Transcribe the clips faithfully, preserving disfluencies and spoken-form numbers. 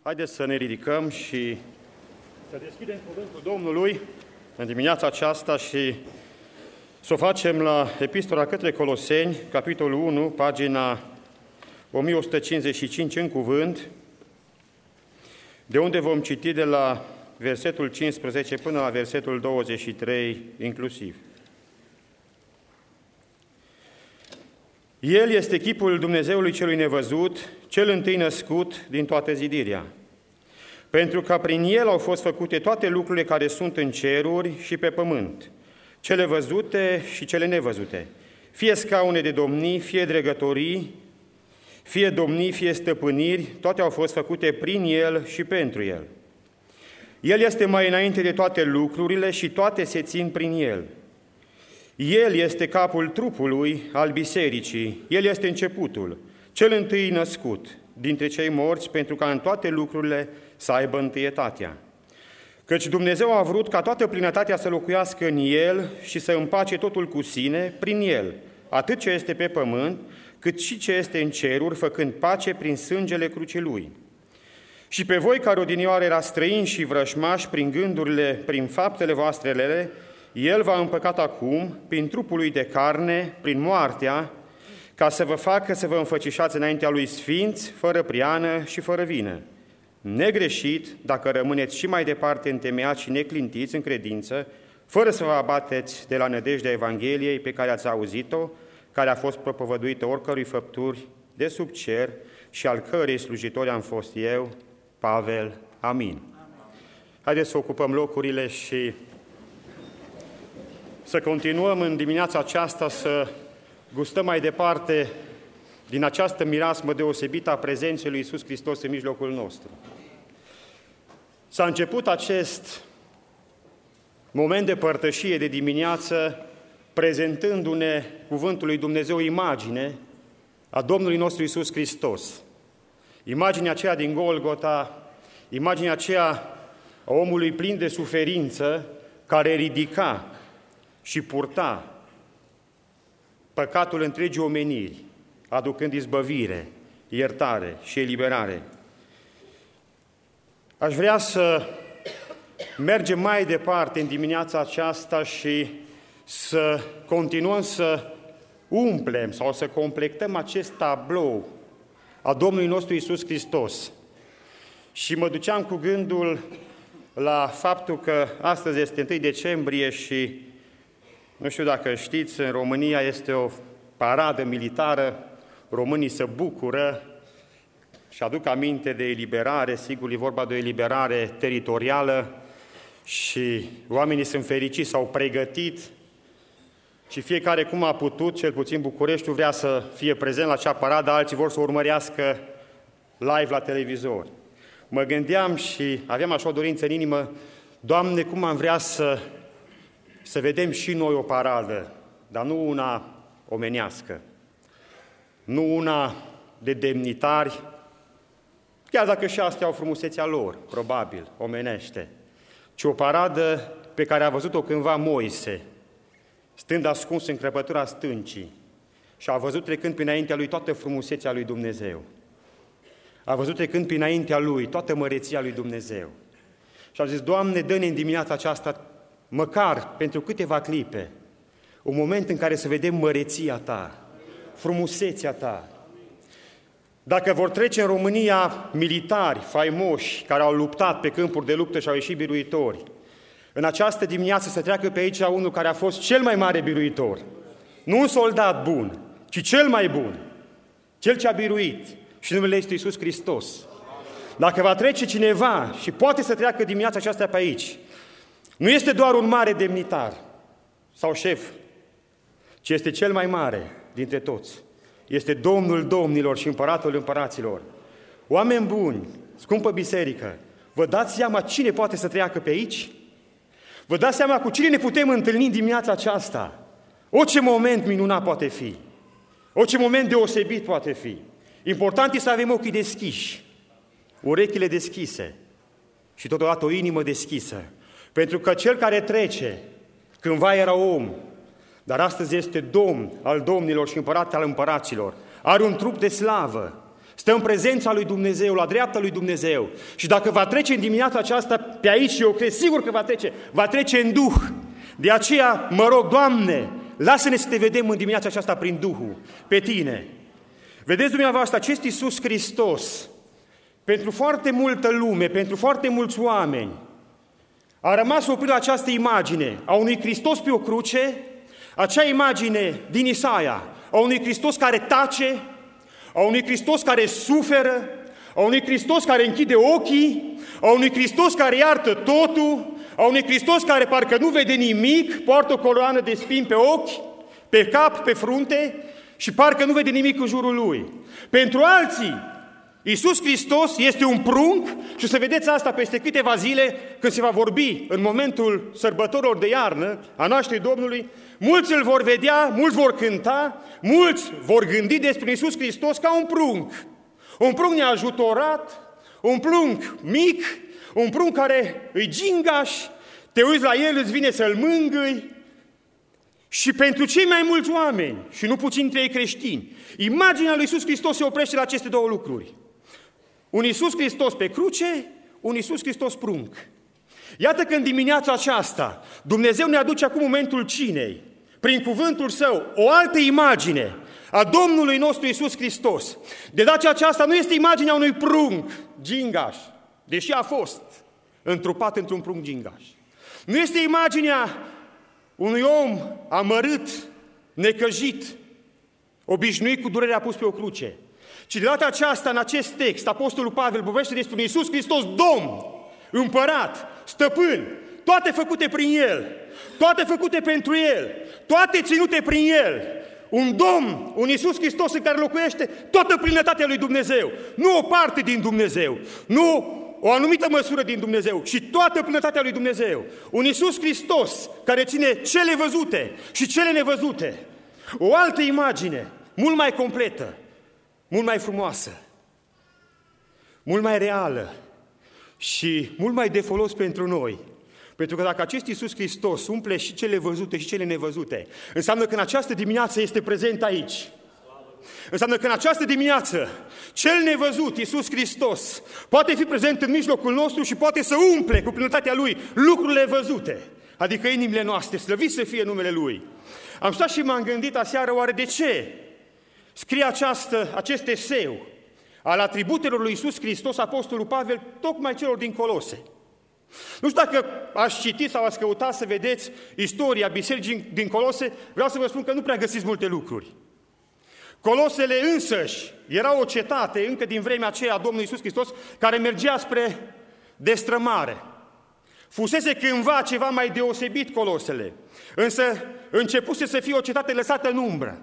Haideți să ne ridicăm și să deschidem cuvântul Domnului în dimineața aceasta și să o facem la Epistola către Coloseni, capitolul unu, pagina o mie o sută cincizeci și cinci în cuvânt, de unde vom citi de la versetul cincisprezece până la versetul douăzeci și trei inclusiv. El este chipul Dumnezeului celui nevăzut, cel întâi născut din toată zidirea. Pentru că prin El au fost făcute toate lucrurile care sunt în ceruri și pe pământ, cele văzute și cele nevăzute, fie scaune de domnii, fie dregătorii, fie domnii, fie stăpâniri, toate au fost făcute prin El și pentru El. El este mai înainte de toate lucrurile și toate se țin prin El. El este capul trupului al bisericii, El este începutul, cel întâi născut dintre cei morți, pentru ca în toate lucrurile să aibă întâietatea. Căci Dumnezeu a vrut ca toată plinătatea să locuiască în El și să împace totul cu sine prin El, atât ce este pe pământ, cât și ce este în ceruri, făcând pace prin sângele crucii Lui. Și pe voi, care odinioară erați străini și vrășmași prin gândurile, prin faptele voastre rele, El v-a împăcat acum, prin trupul Lui de carne, prin moartea, ca să vă facă să vă înfățișați înaintea Lui sfinți, fără priană și fără vină, negreșit, dacă rămâneți și mai departe întemeiați și neclintiți în credință, fără să vă abateți de la nădejdea Evangheliei pe care ați auzit-o, care a fost propovăduită oricărui făpturi de sub cer și al cărei slujitori am fost eu, Pavel. Amin. Haideți să ocupăm locurile și să continuăm în dimineața aceasta să gustăm mai departe din această mireasmă deosebită a prezenței lui Iisus Hristos în mijlocul nostru. S-a început acest moment de părtășie de dimineață prezentându-ne cuvântul lui Dumnezeu imagine a Domnului nostru Iisus Hristos. Imaginea aceea din Golgota, imaginea aceea a omului plin de suferință care ridica și purta păcatul întregii omeniri, aducând izbăvire, iertare și eliberare. Aș vrea să mergem mai departe în dimineața aceasta și să continuăm să umplem sau să completăm acest tablou a Domnului nostru Iisus Hristos. Și mă duceam cu gândul la faptul că astăzi este întâi decembrie și, nu știu dacă știți, în România este o paradă militară, românii se bucură și aduc aminte de eliberare, sigur e vorba de o eliberare teritorială și oamenii sunt fericiți, s-au pregătit și fiecare cum a putut, cel puțin Bucureștiul vrea să fie prezent la acea paradă, alții vor să o urmărească live la televizor. Mă gândeam și aveam așa o dorință în inimă, Doamne, cum am vrea să, să vedem și noi o paradă, dar nu una omenească, nu una de demnitari, chiar dacă și astea au frumusețea lor, probabil, omenește, ci o paradă pe care a văzut-o cândva Moise, stând ascuns în crăpătura stâncii și a văzut trecând prin lui toată frumusețea lui Dumnezeu. A văzut trecând prin lui toată măreția lui Dumnezeu. Și a zis, Doamne, dă-ne în dimineața aceasta, măcar pentru câteva clipe, un moment în care să vedem măreția Ta, frumusețea Ta. Dacă vor trece în România militari faimoși care au luptat pe câmpuri de luptă și au ieșit biruitori, în această dimineață să treacă pe aici unul care a fost cel mai mare biruitor. Nu un soldat bun, ci cel mai bun, cel ce a biruit, și numele este Iisus Hristos. Dacă va trece cineva și poate să treacă dimineața aceasta pe aici, nu este doar un mare demnitar sau șef, ci este cel mai mare dintre toți. Este Domnul domnilor și Împăratul împăraților. Oameni buni, scumpă biserică, vă dați seama cine poate să treacă pe aici? Vă dați seama cu cine ne putem întâlni dimineața aceasta? Orice moment minunat poate fi. Orice moment deosebit poate fi. Important este să avem ochii deschiși, urechile deschise și totodată o inimă deschisă. Pentru că cel care trece, cândva era om, dar astăzi este Domn al domnilor și Împărat al împăraților, are un trup de slavă stă în prezența lui Dumnezeu, la dreapta lui Dumnezeu. Și dacă va trece în dimineața aceasta pe aici, și eu cred sigur că va trece, va trece în Duh. De aceea mă rog, Doamne, lasă-ne să te vedem în dimineața aceasta prin Duhul, pe tine. Vedeți dumneavoastră, acest Iisus Hristos, pentru foarte multă lume, pentru foarte mulți oameni, a rămas oprit la această imagine a unui Hristos pe o cruce, acea imagine din Isaia, a unui Hristos care tace, a unui Hristos care suferă, a unui Hristos care închide ochii, a unui Hristos care iartă totul, a unui Hristos care parcă nu vede nimic, poartă o coloană de spini pe ochi, pe cap, pe frunte și parcă nu vede nimic în jurul lui. Pentru alții, Iisus Hristos este un prunc și o să vedeți asta peste câteva zile când se va vorbi în momentul sărbătorilor de iarnă a nașterii Domnului. Mulți îl vor vedea, mulți vor cânta, mulți vor gândi despre Iisus Hristos ca un prunc. Un prunc neajutorat, un prunc mic, un prunc care îi gingaș, te uiți la el, îți vine să-l mângâi. Și pentru cei mai mulți oameni, și nu puțin dintre ei creștini, imaginea lui Iisus Hristos se oprește la aceste două lucruri. Un Iisus Hristos pe cruce, un Iisus Hristos prunc. Iată că în dimineața aceasta Dumnezeu ne aduce acum momentul cinei, prin cuvântul Său, o altă imagine a Domnului nostru Iisus Hristos. De data aceasta nu este imaginea unui prunc gingaș, deși a fost întrupat într-un prunc gingaș. Nu este imaginea unui om amărât, necăjit, obișnuit cu durerea pus pe o cruce. Ci de data aceasta, în acest text, Apostolul Pavel vorbește despre un Iisus Hristos, Domn, Împărat, Stăpân, toate făcute prin El, toate făcute pentru El, toate ținute prin El. Un Domn, un Iisus Hristos în care locuiește toată plinătatea lui Dumnezeu, nu o parte din Dumnezeu, nu o anumită măsură din Dumnezeu, ci toată plinătatea lui Dumnezeu. Un Iisus Hristos care ține cele văzute și cele nevăzute. O altă imagine, mult mai completă, mult mai frumoasă, mult mai reală și mult mai de folos pentru noi. Pentru că dacă acest Iisus Hristos umple și cele văzute și cele nevăzute, înseamnă că în această dimineață este prezent aici. Înseamnă că în această dimineață cel nevăzut, Iisus Hristos, poate fi prezent în mijlocul nostru și poate să umple cu plinătatea Lui lucrurile văzute, adică inimile noastre, slăvit să fie numele Lui. Am stat și m-am gândit aseară, oare de ce scrie această, acest eseu al atributelor lui Iisus Hristos, Apostolul Pavel, tocmai celor din Colose. Nu știu dacă ați citit sau ați căutat să vedeți istoria bisericii din Colose, vreau să vă spun că nu prea găsiți multe lucruri. Colosele însăși era o cetate, încă din vremea aceea a Domnului Iisus Hristos, care mergea spre destrămare. Fusese cândva ceva mai deosebit Colosele, însă începuse să fie o cetate lăsată în umbră.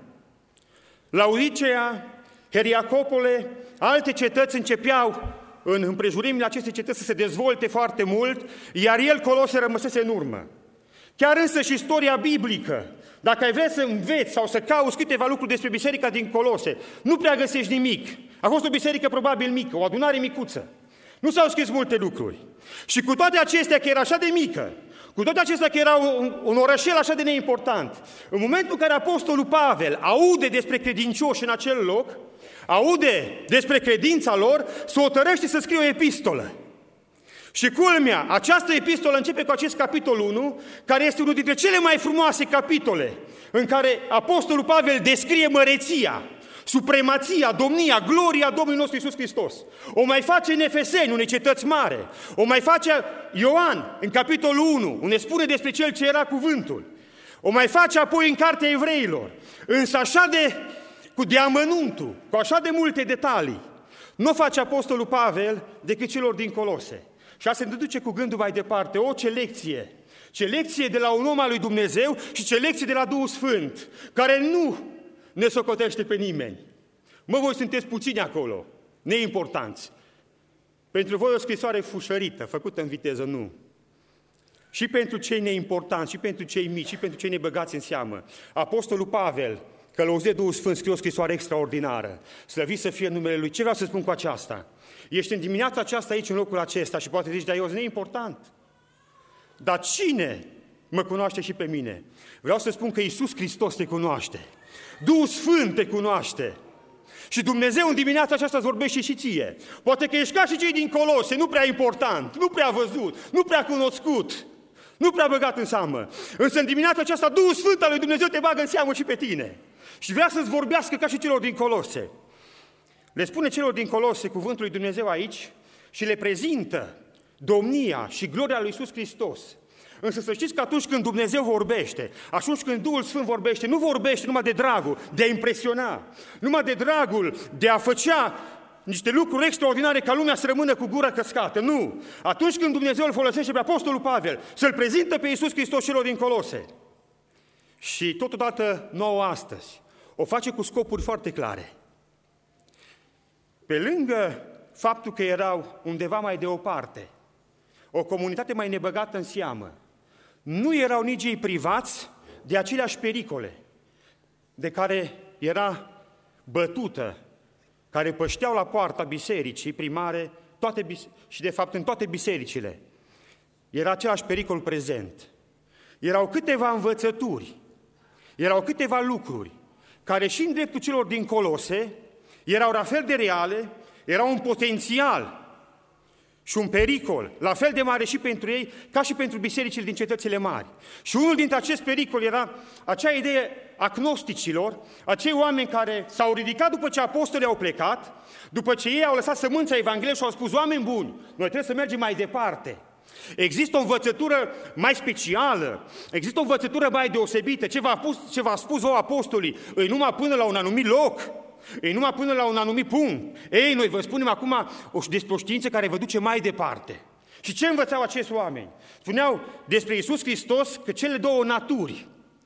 Laodicea, Heriacopole, alte cetăți începeau în împrejurimile acestei cetăți să se dezvolte foarte mult, iar el, Colose, rămăsese în urmă. Chiar însă și istoria biblică, dacă ai vrea să înveți sau să cauți câteva lucruri despre biserica din Colose, nu prea găsești nimic. A fost o biserică probabil mică, o adunare micuță. Nu s-au scris multe lucruri. Și cu toate acestea că era așa de mică, cu toate acestea că era un, un orășel așa de neimportant, în momentul în care Apostolul Pavel aude despre credincioși în acel loc, aude despre credința lor, se hotărăște să scrie o epistolă. Și culmea, această epistolă începe cu acest capitol unu, care este unul dintre cele mai frumoase capitole în care Apostolul Pavel descrie măreția, supremația, domnia, gloria Domnului nostru Iisus Hristos. O mai face în Efeseni, unei cetăți mare. O mai face Ioan, în capitolul unu, unde spune despre Cel ce era cuvântul. O mai face apoi în Cartea Evreilor. Însă așa de, cu deamănuntul, cu așa de multe detalii, nu face Apostolul Pavel decât celor din Colose. Și asta se duce cu gândul mai departe, o, ce lecție! Ce lecție de la un om al lui Dumnezeu și ce lecție de la Duhul Sfânt, care nu ne socotește pe nimeni. Mă, voi sunteți puțini acolo, neimportanți. Pentru voi o scrisoare fușărită, făcută în viteză, nu. Și pentru cei neimportanți, și pentru cei mici, și pentru cei nebăgați în seamă. Apostolul Pavel, călăuzit de Duhul Sfânt, scrie o scrisoare extraordinară. Slăvit să fie numele Lui. Ce vreau să spun cu aceasta? Ești în dimineața aceasta aici, în locul acesta, și poate zici, dar eu sunt neimportant. Dar cine mă cunoaște și pe mine? Vreau să spun că Iisus Hristos te cunoaște. Duhul Sfânt te cunoaște. Și Dumnezeu în dimineața aceasta îți vorbește și ție. Poate că ești ca și cei din Colose, nu prea important, nu prea văzut, nu prea cunoscut, nu prea băgat în seamă. Însă în dimineața aceasta Duhul Sfânt al lui Dumnezeu te bagă în seamă și pe tine. Și vrea să-ți vorbească ca și celor din Colose. Le spune celor din Colose cuvântul lui Dumnezeu aici și le prezintă domnia și gloria lui Iisus Hristos. Însă să știți că atunci când Dumnezeu vorbește, atunci când Duhul Sfânt vorbește, nu vorbește numai de dragul de a impresiona, numai de dragul de a făcea niște lucruri extraordinare ca lumea să rămână cu gura căscată. Nu! Atunci când Dumnezeu îl folosește pe Apostolul Pavel să-L prezintă pe Iisus Hristos celor din Colose și totodată nouă astăzi, o face cu scopuri foarte clare. Pe lângă faptul că erau undeva mai deoparte, o comunitate mai nebăgată în seamă, nu erau nici ei privați de aceleași pericole de care era bătută, care pășteau la poarta bisericii primare toate bise- și de fapt în toate bisericile. Era același pericol prezent. Erau câteva învățături, erau câteva lucruri care și în dreptul celor din Colose erau la fel de reale, erau un potențial și un pericol, la fel de mare și pentru ei, ca și pentru bisericile din cetățile mari. Și unul dintre acest pericol era acea idee a gnosticilor, acei oameni care s-au ridicat după ce apostolii au plecat, după ce ei au lăsat sămânța Evangheliei și au spus, oameni buni, noi trebuie să mergem mai departe. Există o învățătură mai specială, există o învățătură mai deosebită, ce v-a, pus, ce v-a spus vouă apostolii, îi numai până la un anumit loc, ei numai până la un anumit punct. Ei, noi vă spunem acum o, despre o știință care vă duce mai departe. Și ce învățau acești oameni? Spuneau despre Iisus Hristos că cele două naturi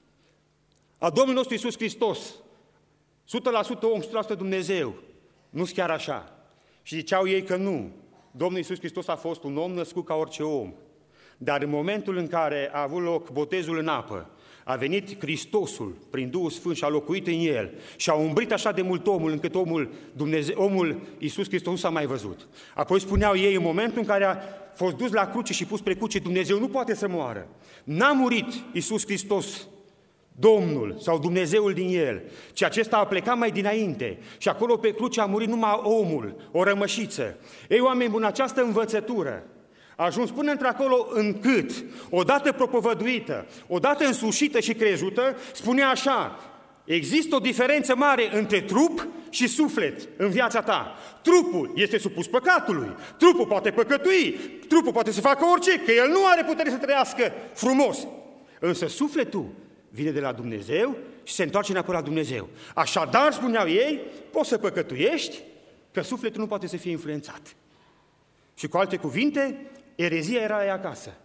a Domnului nostru Iisus Hristos, o sută la sută om, o sută la sută Dumnezeu, nu-s chiar așa. Și ziceau ei că nu. Domnul Iisus Hristos a fost un om născut ca orice om. Dar în momentul în care a avut loc botezul în apă, a venit Hristosul prin Duhul Sfânt și a locuit în el și a umbrit așa de mult omul încât omul, Dumnezeu, omul Iisus Hristos nu s-a mai văzut. Apoi spuneau ei, în momentul în care a fost dus la cruce și pus pe cruce, Dumnezeu nu poate să moară. N-a murit Iisus Hristos, Domnul sau Dumnezeul din el, ci acesta a plecat mai dinainte și acolo pe cruce a murit numai omul, o rămășiță. Ei, oameni buni, această învățătură a ajuns până într-acolo încât, odată propovăduită, odată însușită și crezută, spunea așa, există o diferență mare între trup și suflet în viața ta. Trupul este supus păcatului, trupul poate păcătui, trupul poate să facă orice, că el nu are putere să trăiască frumos. Însă sufletul vine de la Dumnezeu și se întoarce înapoi la Dumnezeu. Așadar, spuneau ei, poți să păcătuiești, că sufletul nu poate să fie influențat. Și cu alte cuvinte, erezia era aia acasă.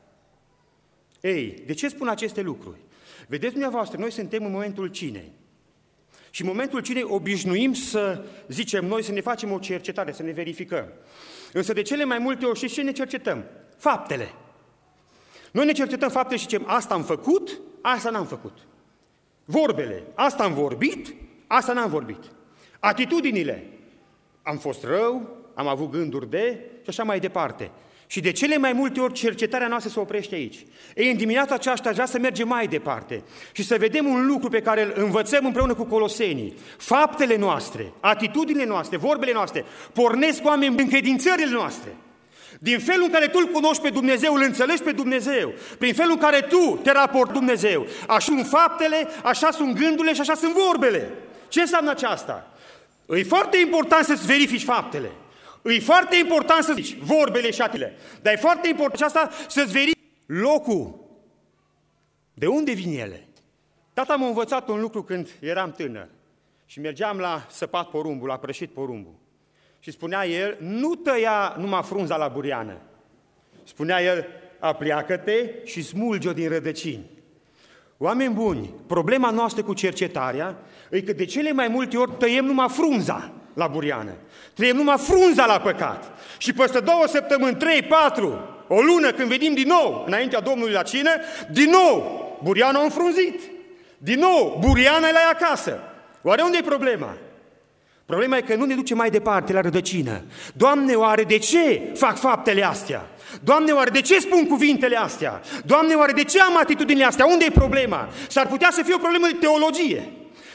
Ei, de ce spun aceste lucruri? Vedeți dumneavoastră, noi suntem în momentul cinei. Și în momentul cinei obișnuim să zicem noi, să ne facem o cercetare, să ne verificăm. Însă de cele mai multe ori și ce ne cercetăm? Faptele. Noi ne cercetăm faptele și zicem, asta am făcut, asta n-am făcut. Vorbele, asta am vorbit, asta n-am vorbit. Atitudinile, am fost rău, am avut gânduri de și așa mai departe. Și de cele mai multe ori cercetarea noastră se oprește aici. Ei, în dimineața aceasta aș vrea să mergem mai departe și să vedem un lucru pe care îl învățăm împreună cu colosenii. Faptele noastre, atitudinile noastre, vorbele noastre, pornesc oameni în credințările noastre. Din felul în care tu îl cunoști pe Dumnezeu, îl înțelegi pe Dumnezeu, prin felul în care tu te raporti Dumnezeu, așa sunt faptele, așa sunt gândurile și așa sunt vorbele. Ce înseamnă aceasta? E foarte important să-ți verifici faptele. E foarte important să zici vorbele și atile, dar e foarte important asta să-ți verifici locul. De unde vin ele? Tata m-a învățat un lucru când eram tânăr și mergeam la săpat porumbul, la prășit porumbul. Și spunea el, nu tăia numai frunza la buriană. Spunea el, apleacă-te și smulge-o din rădăcini. Oameni buni, problema noastră cu cercetarea e că de cele mai multe ori tăiem numai frunza la buriană. Tăiem numai frunza la păcat. Și peste două săptămâni, trei, patru, o lună, când venim din nou înaintea Domnului la cină, din nou buriana a înfrunzit. Din nou buriana e la ea acasă. Oare unde e problema? Problema e că nu ne duce mai departe la rădăcină. Doamne, oare de ce fac faptele astea? Doamne, oare de ce spun cuvintele astea? Doamne, oare de ce am atitudinile astea? Unde e problema? S-ar putea să fie o problemă de teologie.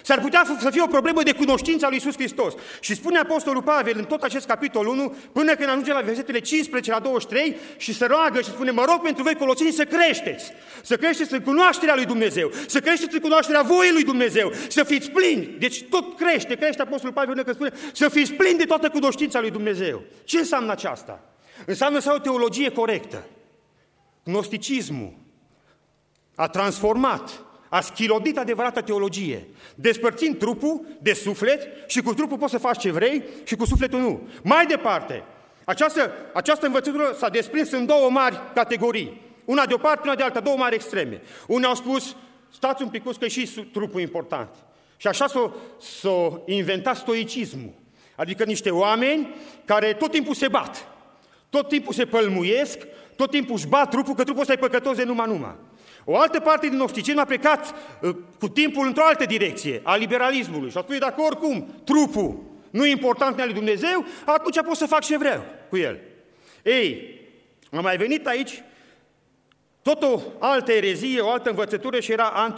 S-ar putea să fie o problemă de cunoștință a lui Iisus Hristos. Și spune Apostolul Pavel în tot acest capitol unu, până când ajunge la versetele cincisprezece la douăzeci și trei și se roagă și spune, mă rog pentru voi coloseni să creșteți, să creșteți în cunoașterea lui Dumnezeu, să creșteți în cunoașterea voii lui Dumnezeu, să fiți plini. Deci tot crește, crește Apostolul Pavel că spune, să fiți plini de toată cunoștința lui Dumnezeu. Ce înseamnă aceasta? Înseamnă să ai o teologie corectă. Gnosticismul a transformat, a schilodit adevărata teologie, despărțind trupul de suflet și cu trupul poți să faci ce vrei și cu sufletul nu. Mai departe, această, această învățătură s-a desprins în două mari categorii. Una de o parte, una de alta, două mari extreme. Unii au spus, stați un pic că e și trupul important. Și așa s-o, s-o inventat stoicismul. Adică niște oameni care tot timpul se bat, tot timpul se pălmuiesc, tot timpul își bat trupul, că trupul ăsta e păcătos de numai-numai. O altă parte din gnosticism a plecat uh, cu timpul într-o altă direcție, a liberalismului. Și a spus, dacă oricum trupul nu e important în lui Dumnezeu, atunci pot să fac ce vreau cu el. Ei, am mai venit aici tot o altă erezie, o altă învățătură și era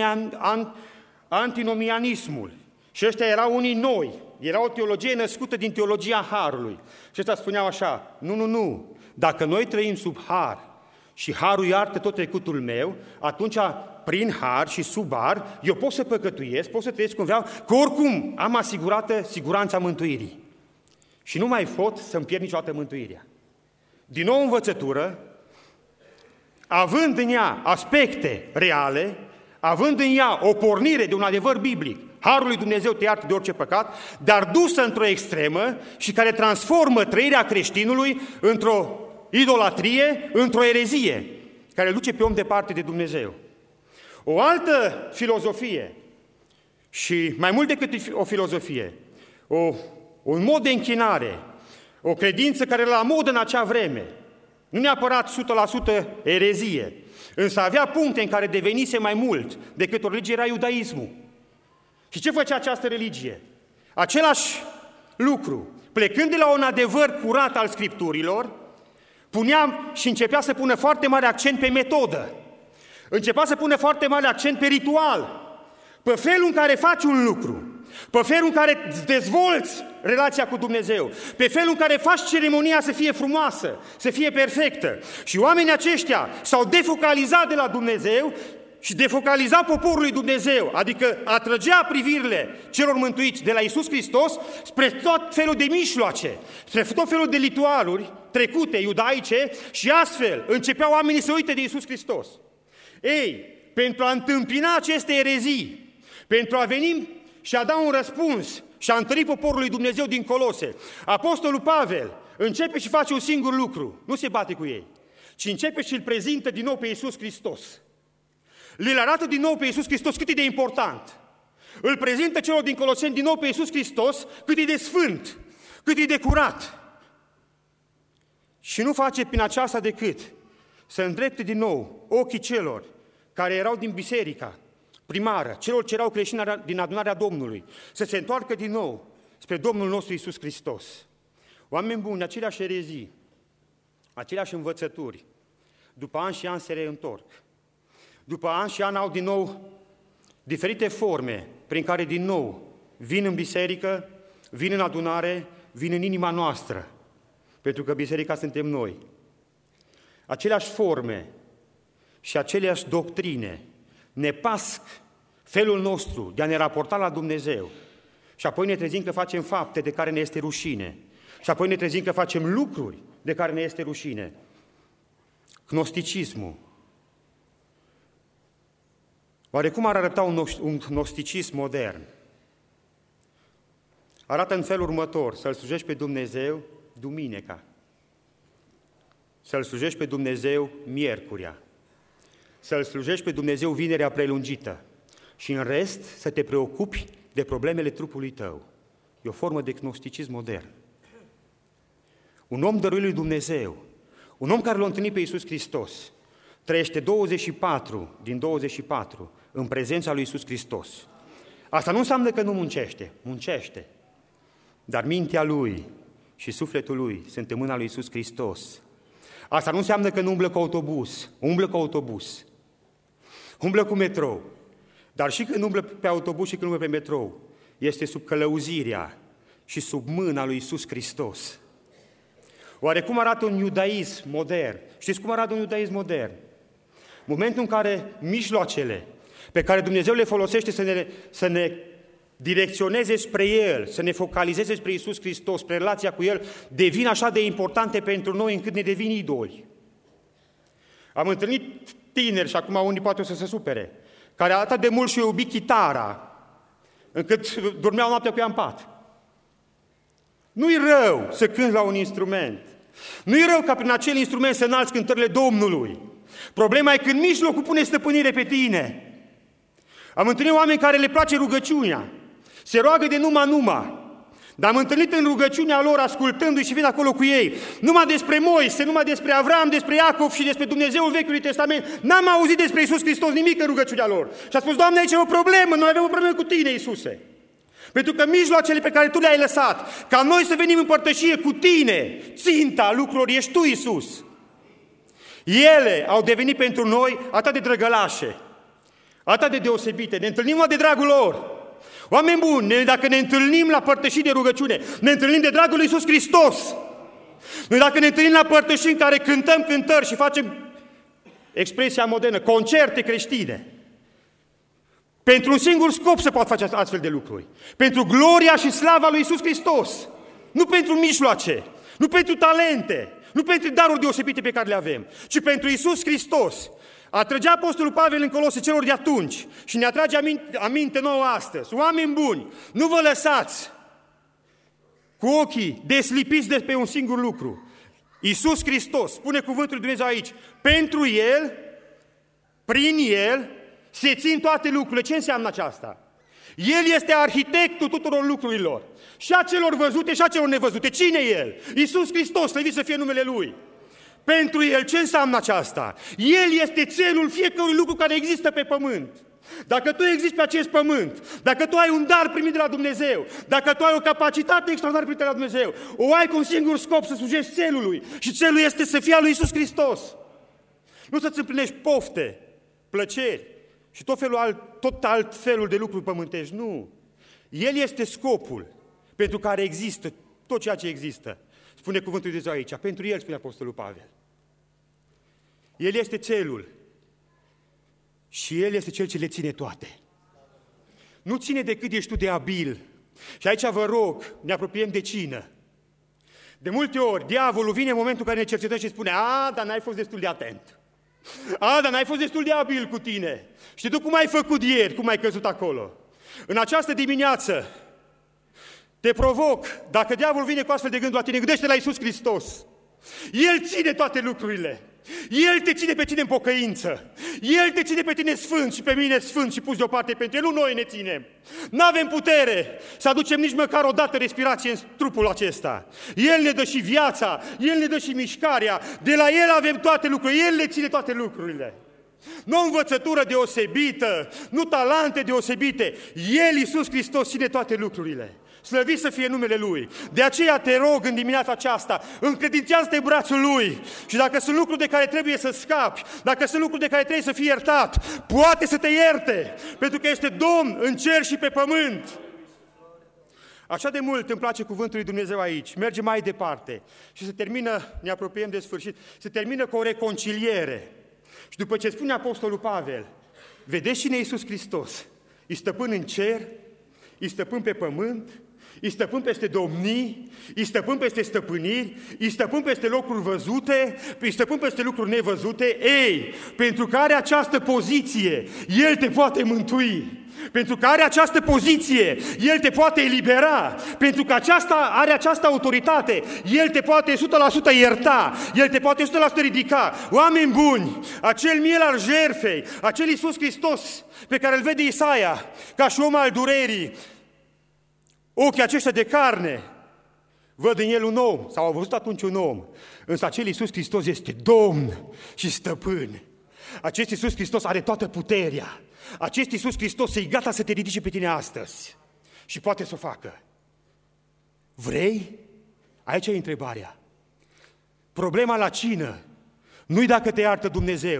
antinomianismul. Și ăștia erau unii noi. Era o teologie născută din teologia Harului. Și ăștia spuneau așa, nu, nu, nu, dacă noi trăim sub Har și Harul iartă tot trecutul meu, atunci prin Har și sub Har eu pot să păcătuiesc, pot să trăiesc cum vreau, că oricum am asigurată siguranța mântuirii. Și nu mai pot să-mi pierd niciodată mântuirea. Din nou învățătură, având în ea aspecte reale, având în ea o pornire de un adevăr biblic, Harul lui Dumnezeu te iartă de orice păcat, dar dusă într-o extremă și care transformă trăirea creștinului într-o idolatrie, într-o erezie, care duce pe om departe de Dumnezeu. O altă filozofie, și mai mult decât o filozofie, o, un mod de închinare, o credință care era la modă în acea vreme, nu neapărat o sută la sută erezie, însă avea puncte în care devenise mai mult decât o religie, era iudaismul. Și ce făcea această religie? Același lucru, plecând de la un adevăr curat al Scripturilor, punea și începea să pună foarte mare accent pe metodă, începea să pună foarte mare accent pe ritual, pe felul în care faci un lucru, pe felul în care îți dezvolți relația cu Dumnezeu, pe felul în care faci ceremonia să fie frumoasă, să fie perfectă. Și oamenii aceștia s-au defocalizat de la Dumnezeu și defocaliza poporul lui Dumnezeu, adică atrăgea privirile celor mântuiți de la Iisus Hristos spre tot felul de mijloace, spre tot felul de ritualuri trecute, iudaice, și astfel începeau oamenii să uite de Iisus Hristos. Ei, pentru a întâmpina aceste erezii, pentru a veni și a da un răspuns și a întări poporul lui Dumnezeu din Colose, Apostolul Pavel începe și face un singur lucru, nu se bate cu ei, ci începe și îl prezintă din nou pe Iisus Hristos. Le arată din nou pe Iisus Hristos cât e de important. Îl prezintă celor din Coloseni din nou pe Iisus Hristos cât e de sfânt, cât e de curat. Și nu face prin aceasta decât să îndrepte din nou ochii celor care erau din biserica primară, celor ce erau creștini din adunarea Domnului, să se întoarcă din nou spre Domnul nostru Iisus Hristos. Oameni buni, aceleași erezii, aceleași învățături, după ani și ani se reîntorc. După ani și ani au din nou diferite forme prin care din nou vin în biserică, vin în adunare, vin în inima noastră, pentru că biserica suntem noi. Aceleași forme și aceleași doctrine ne pasc felul nostru de a ne raporta la Dumnezeu și apoi ne trezim că facem fapte de care ne este rușine și apoi ne trezim că facem lucruri de care ne este rușine. Gnosticismul. Oare cum ar arăta un gnosticism modern? Arată în felul următor: să-L slujești pe Dumnezeu duminica, să-L slujești pe Dumnezeu miercurea, să-L slujești pe Dumnezeu vinerea prelungită și în rest să te preocupi de problemele trupului tău. E o formă de gnosticism modern. Un om dăruit lui Dumnezeu, un om care l-a întâlnit pe Iisus Hristos, trăiește douăzeci și patru din douăzeci și patru în prezența lui Iisus Hristos. Asta nu înseamnă că nu muncește, muncește, dar mintea lui și sufletul lui sunt în mâna lui Iisus Hristos. Asta nu înseamnă că nu umblă cu autobuz, umblă cu autobuz, umblă cu metrou, Dar și când umblă pe autobuz și când umblă pe metrou, este sub călăuzirea și sub mâna lui Iisus Hristos. Oare cum arată un iudaism modern? Știți cum arată un iudaism modern? Momentul în care mijloacele pe care Dumnezeu le folosește să ne, să ne direcționeze spre El, să ne focalizeze spre Iisus Hristos, spre relația cu El, devin așa de importante pentru noi încât ne devin idoli. Am întâlnit tineri, și acum unii poate o să se supere, care atât de mult și-au iubit chitara, încât dormeau noaptea cu ea în pat. Nu-i rău să cânți la un instrument. Nu-i rău ca prin acel instrument să înalți cântările Domnului. Problema e când mijlocul pune stăpânire pe tine. Am întâlnit oameni care le place rugăciunea. Se roagă de numai-numai. Dar am întâlnit în rugăciunea lor, ascultându-i și vin acolo cu ei, numai despre Moise, numai despre Avram, despre Iacov și despre Dumnezeul Vechiului Testament. N-am auzit despre Iisus Hristos nimic în rugăciunea lor. Și a spus, Doamne, aici e o problemă, noi avem o problemă cu Tine, Iisuse. Pentru că mijloacele pe care Tu le-ai lăsat, ca noi să venim în părtășie cu Tine, ținta lucrurilor ești Tu, Iisus. Ele au devenit pentru noi atât de drăgălașe, atât de deosebite. Ne întâlnim de dragul lor. Oameni buni, dacă ne întâlnim la părtășii de rugăciune, ne întâlnim de dragul lui Iisus Hristos. Noi dacă ne întâlnim la părtășii în care cântăm cântări și facem expresia modernă, concerte creștine, pentru un singur scop se pot face astfel de lucruri. Pentru gloria și slava lui Iisus Hristos. Nu pentru mijloace, nu pentru talente, nu pentru daruri deosebite pe care le avem, ci pentru Iisus Hristos. Atrăgea Apostolul Pavel în Colose celor de atunci și ne atrage aminte, aminte nouă astăzi. Oameni buni, nu vă lăsați cu ochii deslipiți de pe un singur lucru. Iisus Hristos, spune cuvântul lui Dumnezeu aici, pentru El, prin El, se țin toate lucrurile. Ce înseamnă aceasta? El este arhitectul tuturor lucrurilor. Și a celor văzute și a celor nevăzute. Cine e El? Iisus Hristos, slăvit să fie numele Lui. Pentru El, ce înseamnă aceasta? El este țelul fiecărui lucru care există pe pământ. Dacă tu existi pe acest pământ, dacă tu ai un dar primit de la Dumnezeu, dacă tu ai o capacitate extraordinară primită de la Dumnezeu, o ai cu un singur scop, să slujești țelului. Și țelul este să fie al lui Iisus Hristos. Nu să-ți împlinești pofte, plăceri și tot, felul alt, tot alt felul de lucruri pământești. Nu. El este scopul pentru care există tot ceea ce există. Spune cuvântul de Dumnezeu aici. Pentru El, spune Apostolul Pavel. El este țelul. Și El este Cel ce le ține toate. Nu ține de cât ești tu de abil. Și aici vă rog, ne apropiem de cină. De multe ori, diavolul vine în momentul în care ne cercetăm și spune, a, dar n-ai fost destul de atent. A, dar n-ai fost destul de abil cu tine. Știi tu cum ai făcut ieri, cum ai căzut acolo? În această dimineață, te provoc, dacă diavolul vine cu astfel de gânduri la tine, gândește la Iisus Hristos. El ține toate lucrurile. El te ține pe tine în pocăință. El te ține pe tine sfânt și pe mine sfânt și pus deoparte pentru El. Nu noi ne ținem. N-avem putere să aducem nici măcar o dată respirație în trupul acesta. El ne dă și viața, El ne dă și mișcarea. De la El avem toate lucrurile. El ne ține toate lucrurile. Nu o învățătură deosebită, nu talente deosebite. El, Iisus Hristos, ține toate lucrurile. Slăvit să fie numele Lui. De aceea te rog în dimineața aceasta, încredințează-te în brațul Lui. Și dacă sunt lucruri de care trebuie să scapi, dacă sunt lucruri de care trebuie să fii iertat, poate să te ierte, pentru că este Domn în cer și pe pământ. Așa de mult îmi place cuvântul lui Dumnezeu aici. Merge mai departe și se termină, ne apropiem de sfârșit, se termină cu o reconciliere. Și după ce spune Apostolul Pavel, vedeți cine e Iisus Hristos? E stăpân în cer, e stăpân pe pământ, e stăpân peste domnii, e stăpân peste stăpâniri, e stăpân peste lucruri văzute, e stăpân peste lucruri nevăzute. Ei, pentru că are această poziție, El te poate mântui. Pentru că are această poziție, El te poate elibera. Pentru că aceasta, are această autoritate, El te poate o sută la sută ierta, El te poate o sută la sută ridica. Oameni buni, acel miel al jertfei, acel Iisus Hristos pe care îl vede Isaia ca și om al durerii, ochii aceștia de carne văd în El un om, sau au văzut atunci un om, însă acel Iisus Hristos este Domn și Stăpân. Acest Iisus Hristos are toată puterea. Acest Iisus Hristos e gata să te ridice pe tine astăzi și poate să o facă. Vrei? Aici e întrebarea. Problema la cină nu-i dacă te iartă Dumnezeu,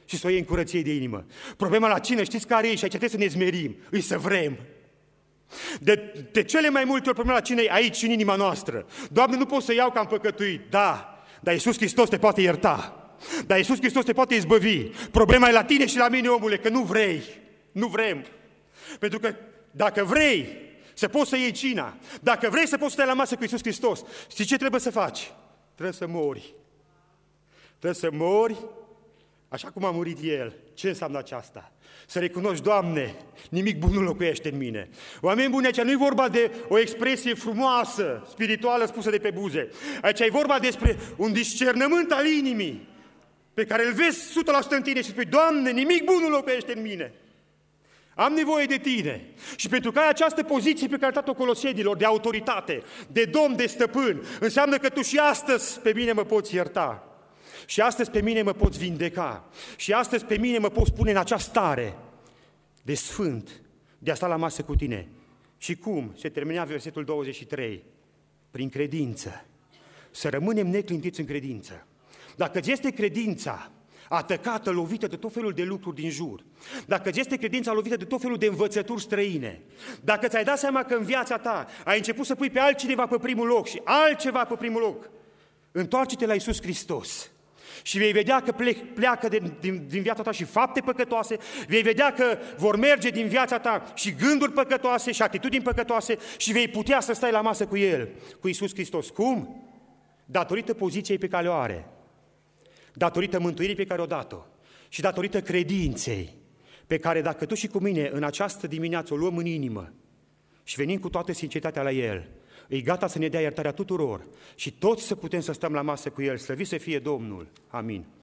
și să o iei în curăție de inimă. Problema la cină, știți care e? Și aici trebuie să ne zmerim, îi să vrem. De, de cele mai multe ori problema la cină e aici în inima noastră. Doamne, nu pot să iau că am păcătuit. Da, dar Iisus Hristos te poate ierta. Dar Iisus Hristos te poate izbăvi. Problema e la tine și la mine, omule, că nu vrei. Nu vrem. Pentru că dacă vrei să poți să iei cina, dacă vrei să poți să stai la masă cu Iisus Hristos, știi ce trebuie să faci? Trebuie să mori. Trebuie să mori așa cum a murit El. Ce înseamnă aceasta? Să recunoști, Doamne, nimic bun nu locuiește în mine. Oameni buni, aici nu e vorba de o expresie frumoasă, spirituală, spusă de pe buze. Aici e vorba despre un discernământ al inimii, pe care îl vezi o sută la sută în tine și spui, Doamne, nimic bun nu locuiește în mine. Am nevoie de Tine. Și pentru că ai această poziție pe care ai dat-o Colosenilor, de autoritate, de domn, de stăpân, înseamnă că Tu și astăzi pe mine mă poți ierta. Și astăzi pe mine mă poți vindeca. Și astăzi pe mine mă poți pune în această stare de sfânt, de a sta la masă cu Tine. Și cum? Se termina versetul douăzeci și trei. Prin credință. Să rămânem neclintiți în credință. Dacă îți este credința atacată, lovită de tot felul de lucruri din jur, dacă îți este credința lovită de tot felul de învățături străine, dacă ți-ai dat seama că în viața ta ai început să pui pe altcineva pe primul loc și altceva pe primul loc, întoarce-te la Iisus Hristos și vei vedea că plec, pleacă din, din, din viața ta și fapte păcătoase, vei vedea că vor merge din viața ta și gânduri păcătoase și atitudini păcătoase și vei putea să stai la masă cu El, cu Iisus Hristos. Cum? Datorită poziției pe care o are, datorită mântuirii pe care o dat-o și datorită credinței pe care dacă tu și cu mine în această dimineață o luăm în inimă și venim cu toată sinceritatea la El, e gata să ne dea iertarea tuturor și toți să putem să stăm la masă cu El, slăvit să fie Domnul. Amin.